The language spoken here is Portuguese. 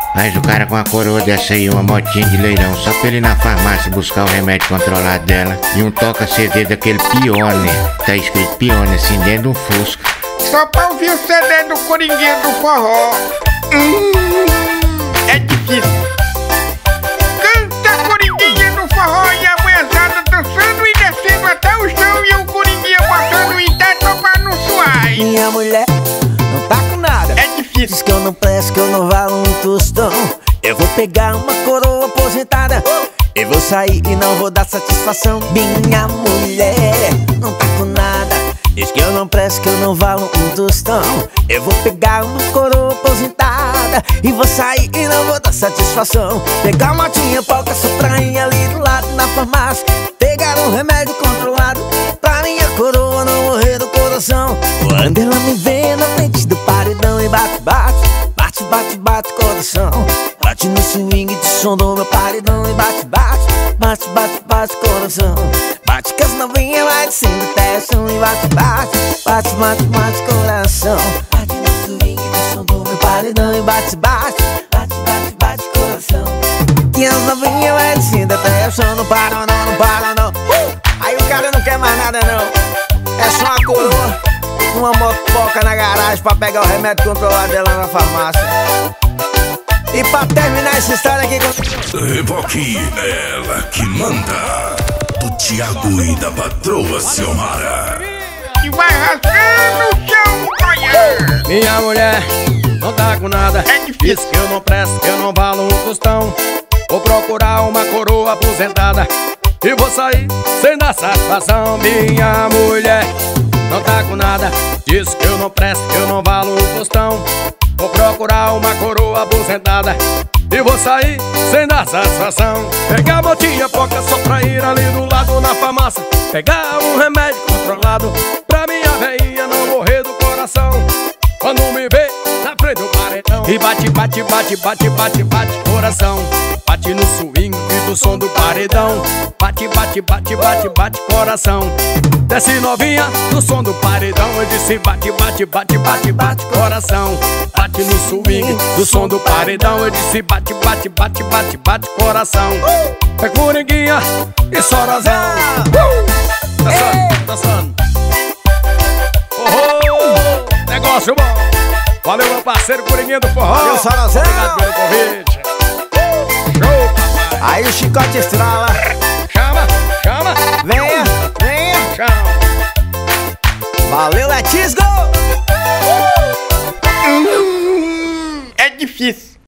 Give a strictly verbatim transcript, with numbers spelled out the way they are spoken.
Mas o cara com uma coroa dessa aí, uma motinha de leilão, só pra ele ir na farmácia buscar o remédio controlado dela. E um toca-C D daquele Pioneer, tá escrito Pioneer assim dentro de um Fusca. Só pra ouvir o C D do Coringuinha do Forró. Hum, é difícil. Canta Coringuinha do Forró e a mulherzada dançando e descendo até o chão e o Coringuinha botando o teto pra não suar. Minha mulher não tá com nada. É difícil. Diz que eu não presto, que eu não valo um tostão. Eu vou pegar uma coroa aposentada. Eu vou sair e não vou dar satisfação. Minha mulher não tá com nada. Diz que eu não presto, que eu não valo um tostão. Eu vou pegar uma coroa aposentada e vou sair e não vou dar satisfação. Pegar uma motinha, polca, só pra ir ali do lado na farmácia. Pegar um remédio controlado pra minha coroa não morrer do coração. Quando ela me vê na frente do paredão e bate, bate, bate, bate, bate coração. Bate no swing de som do meu paredão e bate, bate, bate, bate, bate coração. Bate que as novinhas vai descendo até chão e bate, bate, bate, bate, bate coração. Bate no swing de som do meu paredão e bate, bate, bate, bate, bate coração. Que as novinhas vai descendo até o chão, não para não, não para não. uh! Aí o cara não quer mais nada não. É só uma coroa, uma motoca na garagem pra pegar o remédio controlado dela na farmácia. E pra terminar essa história aqui com... Reboque, ela que manda. Do Thiago e da patroa Ciomara. E vai rasgando o chão, olha. Minha mulher não tá com nada. É difícil. Diz que eu não presto, que eu não valo um tostão. Vou procurar uma coroa aposentada e vou sair sem dar satisfação. Minha mulher não tá com nada. Diz que eu não presto, que eu não valo um tostão. Vou procurar uma coroa aposentada e vou sair sem dar satisfação. Pegar a motinha, poca, só pra ir ali do lado na farmácia. Pegar um remédio controlado pra minha veinha não morrer do coração. Quando me vê na frente do paredão e bate, bate, bate, bate, bate, bate coração. Bate no swing do som do paredão. Bate, bate, bate, bate, bate coração. Desce novinha no som do paredão. Eu disse bate, bate, bate, bate, bate coração. Bate no swing do som do paredão. Eu disse bate, bate, bate, bate, bate coração. É Coringuinha e Sorozão. uh! Dançando, dançando. Oh, oh, negócio bom. Valeu, meu parceiro Coringuinha do Forró. Valeu, Sorozão. Obrigado pelo convite. Show, papai. Aí o chicote estrala.